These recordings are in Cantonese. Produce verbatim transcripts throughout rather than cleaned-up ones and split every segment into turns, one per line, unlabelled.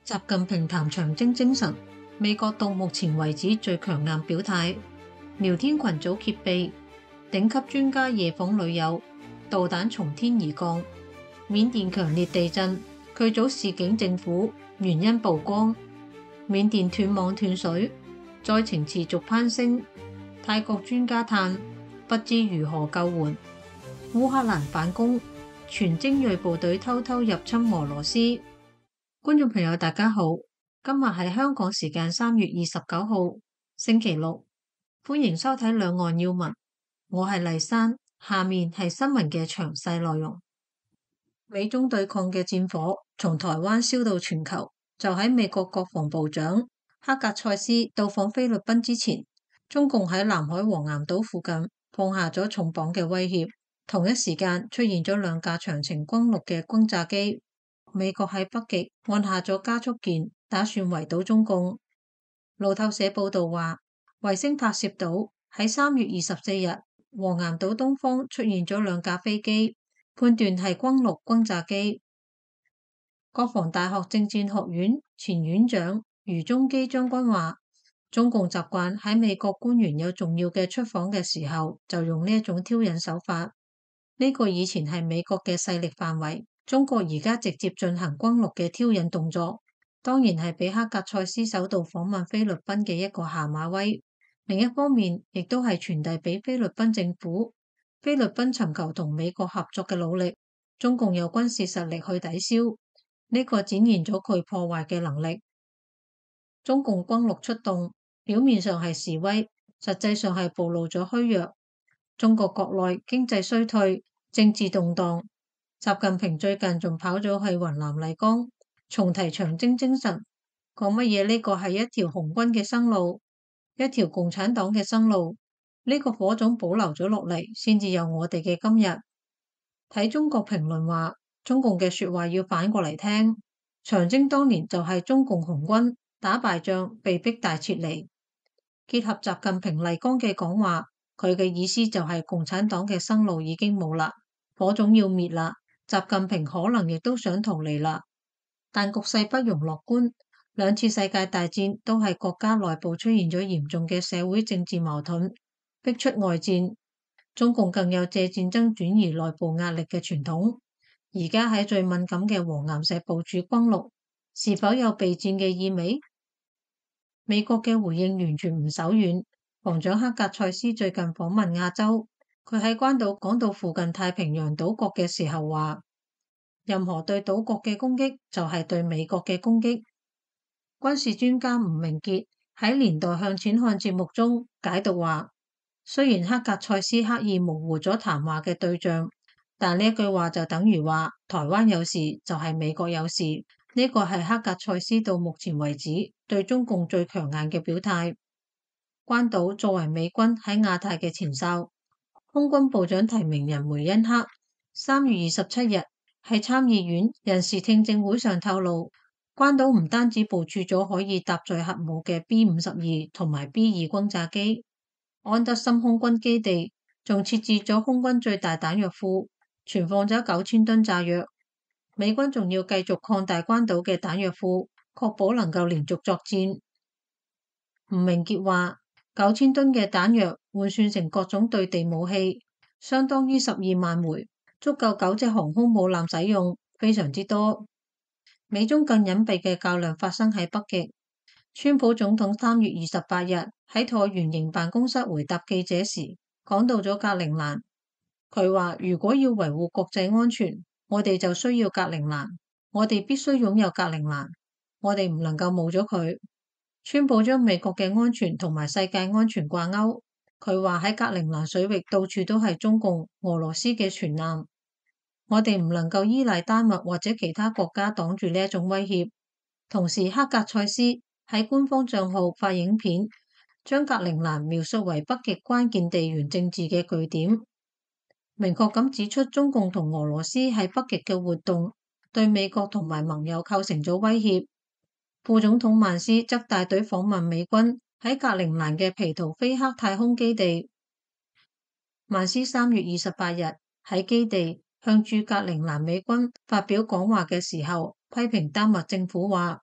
習近平談長征精神，美國到目前為止最強硬表態。聊天群組揭秘，頂級專家夜訪女友，導彈從天而降。緬甸強烈地震，據組示警政府，原因曝光。緬甸斷網斷水，災情持續攀升。泰國專家嘆，不知如何救援。烏克蘭反攻，全精銳部隊偷偷入侵俄羅斯。觀眾朋友大家好，今日係香港時間三月二十九號星期六，歡迎收睇兩岸要聞，我係麗珊，下面係新聞嘅詳細內容。美中對抗嘅戰火從台灣燒到全球，就喺美國國防部長克格塞斯到訪菲律賓之前，中共喺南海黃岩島附近放下咗重磅嘅威脅，同一時間出現咗兩架長程轟六嘅轟炸機。美國喺北極按下咗加速鍵，打算圍堵中共。路透社報道話，衛星拍攝到喺三月二十四日，黃岩島東方出現咗兩架飛機，判斷係轟六轟炸機。國防大學政戰學院前院長余宗基將軍話，中共習慣喺美國官員有重要嘅出訪嘅時候，就用呢一種挑釁手法。呢個以前係美國嘅勢力範圍。中國而家直接進行轟六嘅挑釁動作，當然係俾克格塞斯首度訪問菲律賓嘅一個下馬威。另一方面，亦都係傳遞俾菲律賓政府，菲律賓尋求同美國合作嘅努力，中共有軍事實力去抵消，呢個展現咗佢破壞嘅能力。中共轟六出動，表面上係示威，實際上係暴露咗虛弱。中國國內經濟衰退，政治動盪。習近平最近仲跑咗去雲南麗江，重提長征精神，講乜嘢呢個係一條紅軍嘅生路，一條共產黨嘅生路，呢個火種保留咗落嚟，先至有我哋嘅今日。睇中國評論話，中共嘅說話要反過嚟聽，長征當年就係中共紅軍打敗仗，被逼大撤離。結合習近平麗江嘅講話，佢嘅意思就係共產黨嘅生路已經冇啦，火種要滅啦。習近平可能亦都想逃離啦，但局勢不容樂觀。兩次世界大戰都係國家內部出現咗嚴重嘅社會政治矛盾，逼出外戰。中共更有借戰爭轉移內部壓力嘅傳統。而家喺最敏感嘅黃岩石部署轟六，是否有備戰嘅意味？美國嘅回應完全唔手軟。防長克格塞斯最近訪問亞洲。佢喺關島講到附近太平洋島國嘅時候話，任何對島國嘅攻擊就係對美國嘅攻擊。軍事專家吳明傑喺年代向前看節目中解讀話，雖然克格塞斯刻意模糊咗談話嘅對象，但呢一句話就等於話台灣有事就係美國有事。呢個係克格塞斯到目前為止對中共最強硬嘅表態。關島作為美軍喺亞太嘅前哨，空軍部長提名人梅恩克三月二十七日喺參議院人事聽證會上透露，關島唔單止部署咗可以搭載核武嘅 B 五十二同埋 B 二轟炸機，安德森空軍基地仲設置咗空軍最大彈藥庫，存放咗九千噸炸藥。美軍仲要繼續擴大關島嘅彈藥庫，確保能夠連續作戰。吳明傑話，九千噸嘅彈藥換算成各種對地武器，相當於十二萬枚，足夠九隻航空母艦使用，非常之多。美中更隱蔽嘅較量發生喺北極。川普總統三月二十八日喺橢圓形辦公室回答記者時，講到咗格陵蘭。佢話如果要維護國際安全，我哋就需要格陵蘭，我哋必須擁有格陵蘭，我哋唔能夠冇咗佢。川普將美國嘅安全同埋世界安全掛鈎。佢話喺格陵蘭水域到處都係中共、俄羅斯嘅船艦，我哋唔能夠依賴丹麥或者其他國家擋住呢一種威脅。同時，克格塞斯喺官方賬號發影片，將格陵蘭描述為北極關鍵地緣政治嘅據點，明確咁指出中共同俄羅斯喺北極嘅活動對美國同埋盟友構成咗威脅。副總統曼斯則帶隊訪問美軍喺格陵蘭嘅皮圖菲克太空基地。曼斯三月二十八日喺基地向駐格陵蘭美軍發表講話嘅時候，批評丹麥政府話：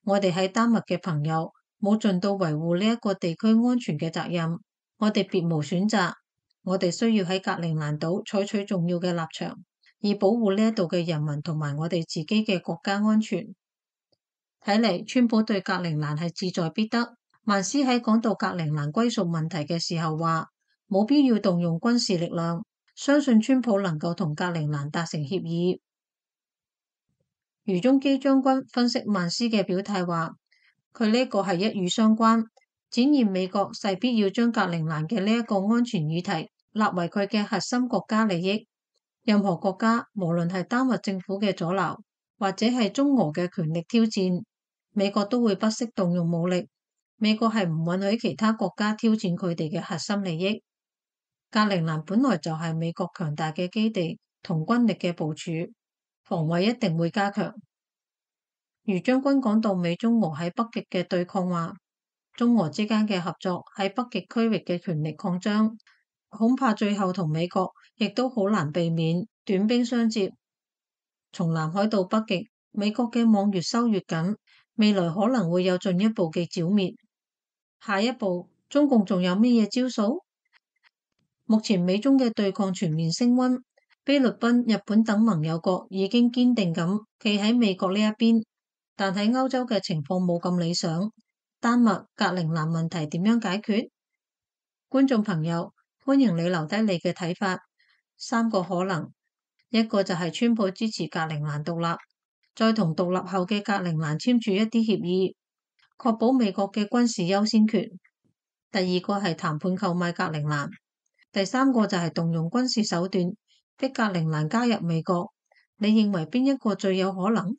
我哋喺丹麥嘅朋友冇盡到維護呢一個地區安全嘅責任，我哋別無選擇，我哋需要喺格陵蘭島採取重要嘅立場，以保護呢一度嘅人民同埋我哋自己嘅國家安全。睇嚟，川普對格陵蘭係志在必得。曼斯喺講到格陵蘭歸屬問題嘅時候話，冇必要動用軍事力量，相信川普能夠同格陵蘭達成協議。余宗基將軍分析曼斯嘅表態話，佢呢個係一語雙關，展現美國勢必要將格陵蘭嘅呢一個安全議題立為佢嘅核心國家利益。任何國家，無論係丹麥政府嘅阻撓，或者係中俄嘅權力挑戰，美國都會不惜動用武力。美國係唔允許其他國家挑戰佢哋嘅核心利益。格陵蘭本來就係美國強大嘅基地同軍力嘅部署，防衛一定會加強。余將軍講到美中俄喺北極嘅對抗話，中俄之間嘅合作喺北極區域嘅權力擴張，恐怕最後同美國亦都好難避免短兵相接。從南海到北極，美國嘅網越收越緊，未來可能會有進一步嘅剿滅。下一步，中共仲有咩嘢招數？目前美中嘅對抗全面升溫，菲律賓、日本等盟友國已經堅定咁企喺美國呢一邊，但喺歐洲嘅情況冇咁理想。丹麥、格陵蘭問題點樣解決？觀眾朋友，歡迎你留低你嘅睇法。三個可能，一個就係川普支持格陵蘭獨立，再同獨立後嘅格陵蘭簽署一啲協議，確保美國嘅軍事優先權。第二個係談判購買格陵蘭，第三個就係動用軍事手段逼格陵蘭加入美國。你認為邊一個最有可能？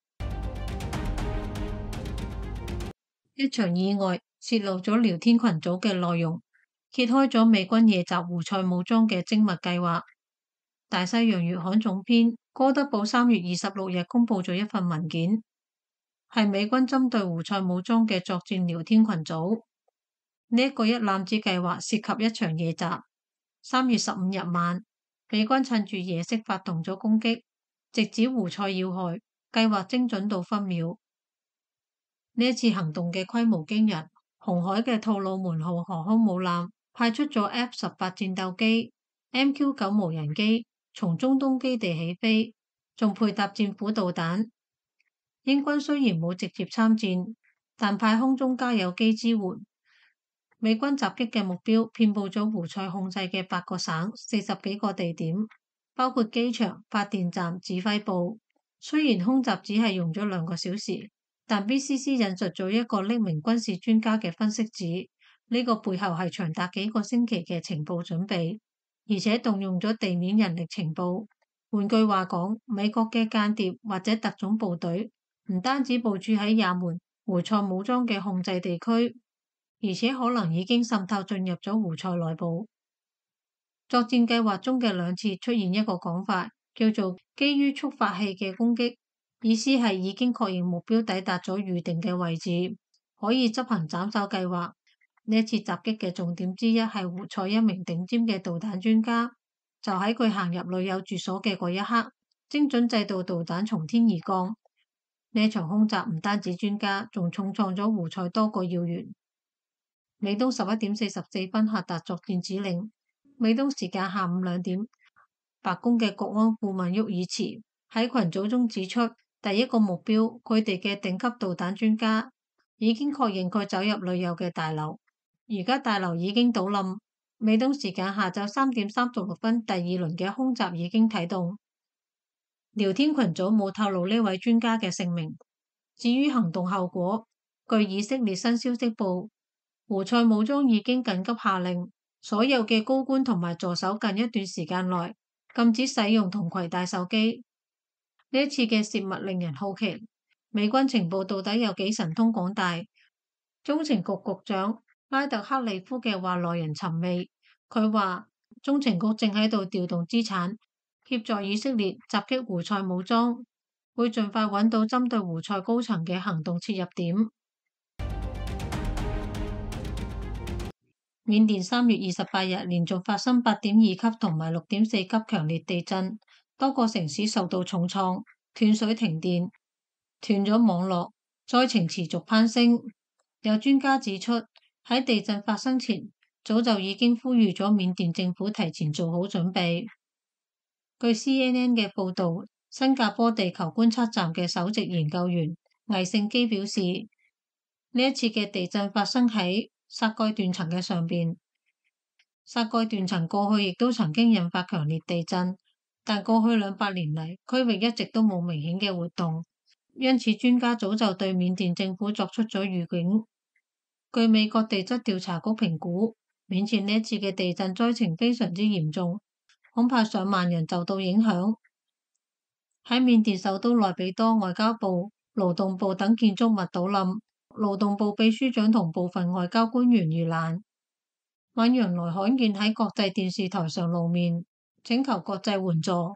一場意外洩露咗聊天群組嘅內容，揭開咗美軍夜襲胡塞武裝嘅精密計劃。大西洋月刊總編哥德堡三月二十六日公布咗一份文件，係美軍針對胡塞武裝嘅作戰聊天群組。呢一個一攬子計劃涉及一場夜襲。三月十五日晚，美軍趁住夜色發動咗攻擊，直指胡塞要害，計劃精準到分秒。呢一次行動嘅規模驚人，紅海嘅吐魯門號航空母艦派出咗 F 十八戰鬥機、M Q 九無人機從中東基地起飛，仲配搭戰斧導彈。英軍雖然冇直接參戰，但派空中加油機支援。美軍襲擊嘅目標遍佈咗胡塞控制嘅八個省、四十幾個地點，包括機場、發電站、指揮部。雖然空襲只係用咗兩個小時，但 B C C 引述咗一個匿名軍事專家嘅分析指，呢個背後係長達幾個星期嘅情報準備，而且動用咗地面人力情報。換句話講，美國嘅間諜或者特種部隊唔單止部署喺也門、胡塞武裝嘅控制地區，而且可能已經滲透進入咗胡塞內部。作戰計劃中嘅兩次出現一個講法，叫做基於觸發器嘅攻擊，意思係已經確認目標抵達咗預定嘅位置，可以執行斬首計劃。呢一次襲擊嘅重點之一係胡塞一名頂尖嘅導彈專家，就喺佢行入女友住所嘅嗰一刻，精準製導導彈從天而降。呢場空襲唔單止專家，仲重創咗胡塞多個要員。美東十一點四十四分下達作戰指令。美東時間下午兩點，白宮嘅國安顧問沃爾茨喺群組中指出，第一個目標，佢哋嘅頂級導彈專家已經確認佢走入女友嘅大樓，而家大樓已經倒冧。美東時間下晝三點三十六分，第二輪嘅空襲已經啟動。聊天群組冇透露呢位專家嘅姓名。至於行動後果，據以色列新消息報，胡塞武裝已經緊急下令，所有嘅高官同埋助手近一段時間內禁止使用同攜帶手機。呢一次嘅洩密令人好奇，美軍情報到底有幾神通廣大？中情局局長拉特克利夫嘅話耐人尋味，佢話中情局正喺度調動資產協助以色列襲擊胡塞武裝，會盡快揾到針對胡塞高層嘅行動切入點。緬甸三月二十八日連續發生八點二級同埋六點四級強烈地震，多個城市受到重創，斷水停電，斷咗網絡， 災情持續攀升。有專家指出，喺地震發生前，早就已經呼籲咗緬甸政府提前做好準備。據 C N N 嘅報導，新加坡地球觀測站嘅首席研究員魏勝基表示，呢一次嘅地震發生喺薩蓋斷層嘅上邊。薩蓋斷層過去亦都曾經引發強烈地震，但過去兩百年嚟，區域一直都冇明顯嘅活動，因此專家早就對緬甸政府作出咗預警。據美國地質調查局評估，緬甸呢一次嘅地震災情非常之嚴重，恐怕上萬人受到影響。喺緬甸首都內比多，外交部、勞動部等建築物倒冧，勞動部秘書長同部分外交官員遇難。敏昂萊罕見喺國際電視台上露面，請求國際援助。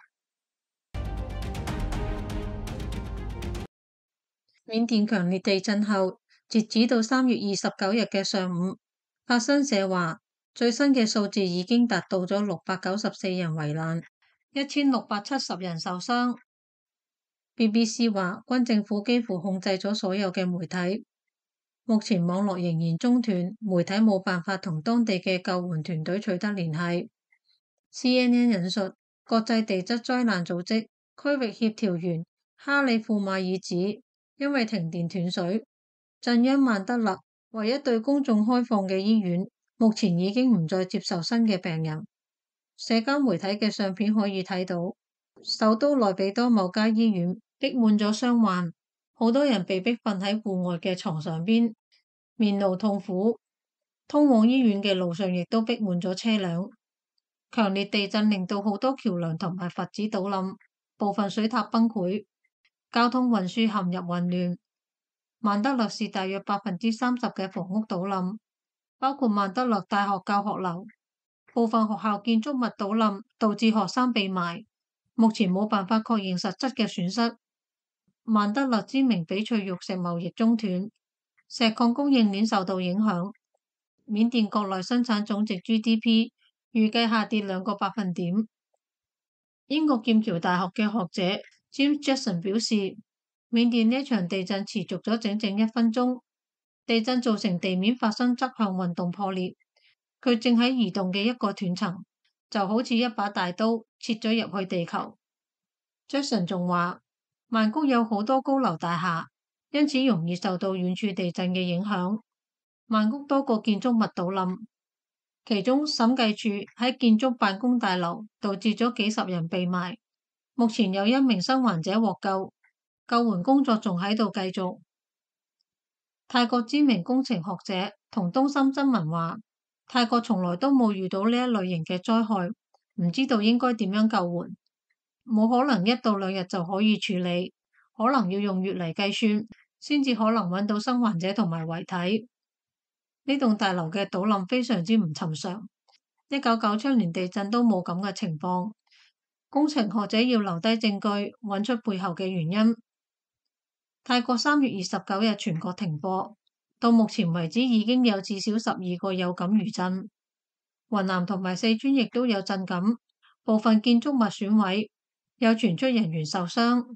緬甸強烈地震後，截止到三月二十九日嘅上午，法新社話最新嘅數字已經達到咗六百九十四人罹難，一千六百七十人受傷。B B C 話軍政府幾乎控制咗所有嘅媒體，目前網絡仍然中斷，媒體冇辦法同當地嘅救援團隊取得聯繫。C N N 引述國際地質災難組織區域協調員哈里庫馬爾指，因為停電斷水，震央曼德勒唯一對公眾開放嘅醫院，目前已經唔再接受新嘅病人。社交媒體嘅相片可以睇到，首都內比多某家醫院逼滿咗傷患，好多人被逼瞓喺戶外嘅床上邊，面露痛苦。通往醫院嘅路上亦都逼滿咗車輛。強烈地震令到好多橋樑同埋佛寺倒冧，部分水塔崩潰，交通運輸陷入混亂。曼德勒市大約百分之三十嘅房屋倒冧，包括曼德勒大學教學樓，部分學校建築物倒冧，導致學生被埋。目前冇辦法確認實質嘅損失。曼德勒知名翡翠玉石貿易中斷，石礦供應鏈受到影響。緬甸國內生產總值 G D P 預計下跌兩個百分點。英國劍橋大學嘅學者 James Jackson 表示，緬甸呢場地震持續咗整整一分鐘，地震造成地面發生側向運動破裂，佢正喺移動嘅一個斷層，就好似一把大刀切咗入去地球。Jackson 仲話，曼谷有好多高樓大廈，因此容易受到遠處地震嘅影響。曼谷多個建築物倒冧，其中審計處喺建築辦公大樓導致咗幾十人被埋，目前有一名生還者獲救，救援工作仲喺度繼續。泰國知名工程學者同東森新聞話，泰國從來都冇遇到呢一類型嘅災害，唔知道應該點樣救援，冇可能一到兩日就可以處理，可能要用月嚟計算，先至可能揾到生還者同埋遺體。呢棟大樓嘅倒冧非常之唔尋常，一九九七年地震都冇咁嘅情況。工程學者要留低證據，揾出背後嘅原因。泰國三月二十九日全國停課，到目前為止已經有至少十二個有感餘震。雲南同埋四川亦都有震感，部分建築物損毀，有傳出人員受傷。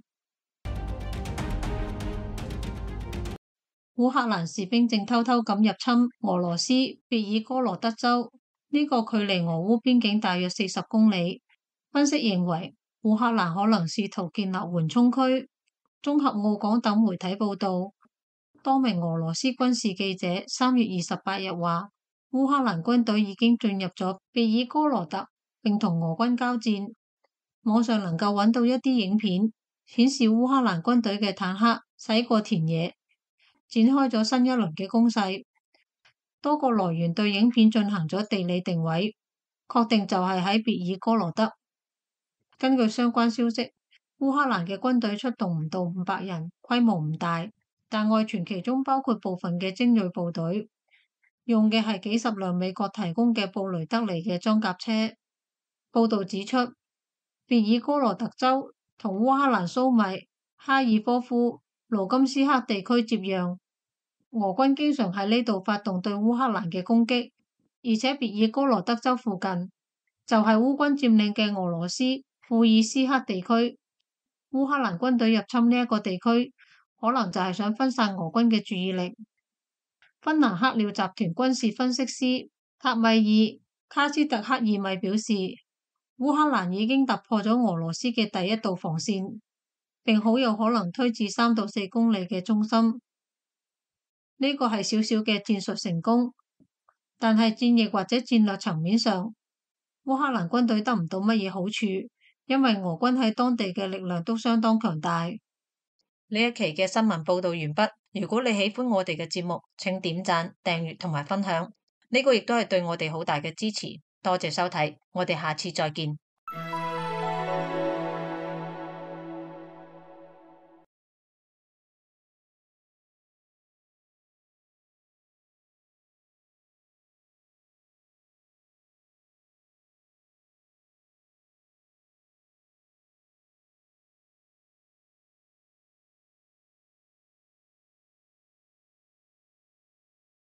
烏克蘭士兵正偷偷咁入侵俄羅斯別爾哥羅德州，呢個距離俄烏邊境大約四十公里。分析認為，烏克蘭可能試圖建立緩衝區。綜合澳港等媒體報道，多名俄羅斯軍事記者三月二十八日話，烏克蘭軍隊已經進入咗別爾哥羅德，並同俄軍交戰。網上能夠揾到一啲影片，顯示烏克蘭軍隊嘅坦克駛過田野，展開咗新一輪嘅攻勢。多個來源對影片進行咗地理定位，確定就係喺別爾哥羅德。根據相關消息，烏克蘭嘅軍隊出動唔到五百人，規模唔大，但外傳其中包括部分嘅精銳部隊，用嘅係幾十輛美國提供嘅布雷德尼嘅裝甲車。報道指出，別爾哥羅特州同烏克蘭蘇米、哈爾科夫、盧甘斯克地區接壤，俄軍經常喺呢度發動對烏克蘭嘅攻擊，而且別爾哥羅德州附近就係烏軍佔領嘅俄羅斯庫爾斯克地區。烏克蘭軍隊入侵呢一個地區， 可能就係想分散俄軍嘅注意力。芬蘭克廖集團軍事分析師塔米爾卡斯特克爾米表示，烏克蘭已經突破咗俄羅斯嘅第一道防線，並好有可能推至三到四公里嘅中心。呢個係小小嘅戰術成功，但係戰役或者戰略層面上，烏克蘭軍隊得唔到乜嘢好處，因為俄軍喺當地嘅力量都相當強大。呢一期嘅新聞報道完畢。如果你喜歡我哋嘅節目，請點讚、訂閱同埋分享，呢個亦都係對我哋好大嘅支持。多謝收睇，我哋下次再見。